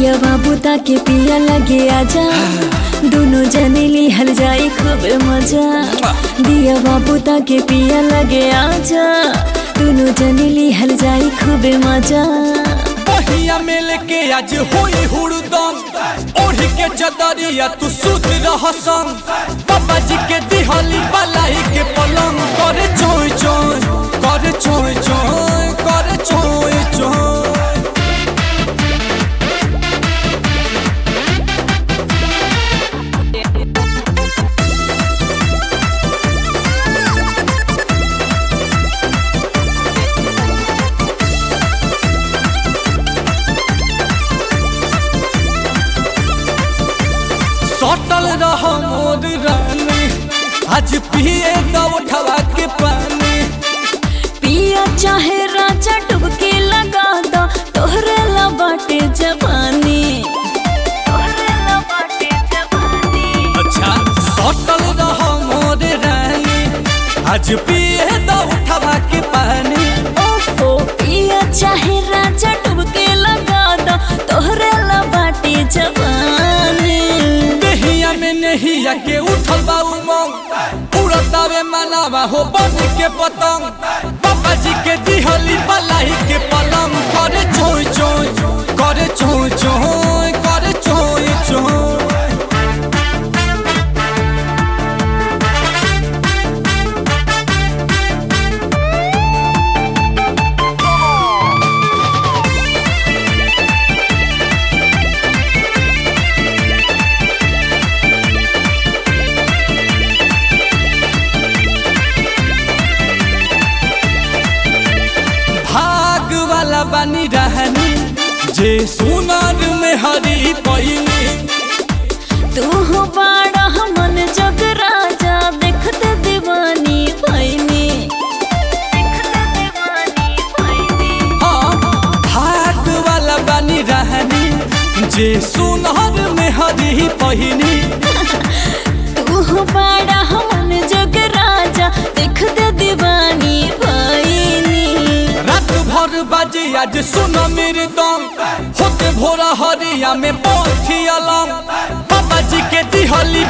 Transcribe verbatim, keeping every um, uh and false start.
दिया बाबू ताके पिया लगे आजा, दोनों जने लिहल जाए खूब मजा। दिया बाबू ताके पिया लगे आजा, दोनों जने लिहल जाए खूब मजा। पहिया मिल के आज होई हुड़दम, ओढ़ के चदरिया तू सुत रह संग। बाबा जी के दिहली बलाई के पलंग, करे चोय चोय करे चोय चोय करे चोय चोय। सटल रह मोर रानी, आज पिए दो उठवा के पानी। पिया चाहे राजा डुबकी लगा दो, तोहरे ला बाटे जवानी, तोहरे ला बाटे जवानी। अच्छा सटल रह मोर रानी, आज पिए दो उठवा के पानी। ओहो पिया चाहे राजा डुबकी लगा दो, तोहरे ला बाटे जवानी। नहिया के उठल बा उमंग, उड़तावे मनावा हो बन के पतंग। पापा जी के दिहली बलाई के पलंग, करे चोय चोय करे चोय चोय करे चोय चोय। बानी रहनी जे सुनार में हरी पैनी। तू हो बड़ा मन जग राजा, देखते दीवानी भैनी, देखते दीवानी भैनी। हाँ भाग वाला बानी रहनी जे सुनार में हरी पैनी। तू हो बड़ा मन जग राजा, देखते दीवानी भैनी। रात भर बाजे आज सुन मेरे दम, होते भोरा हरिया में पहुंची अलम। बाबा जी के दिहली